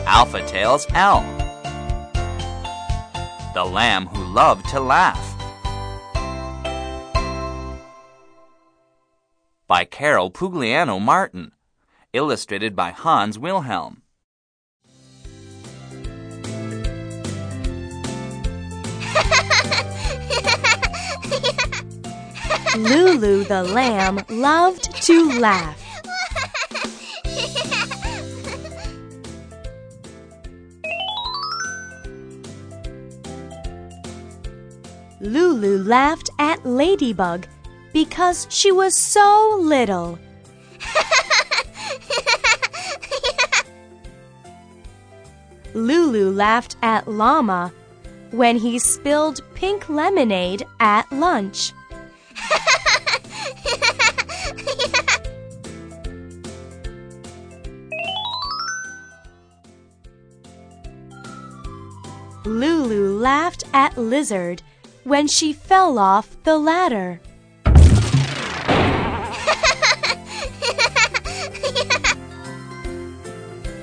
Alpha Tale's L. The lamb who loved to laugh. By Carol Pugliano Martin. Illustrated by Hans Wilhelm. Lulu the lamb loved to laugh. Lulu laughed at Ladybug because she was so little. Lulu laughed at Llama when he spilled pink lemonade at lunch. Lulu laughed at Lizard when she fell off the ladder.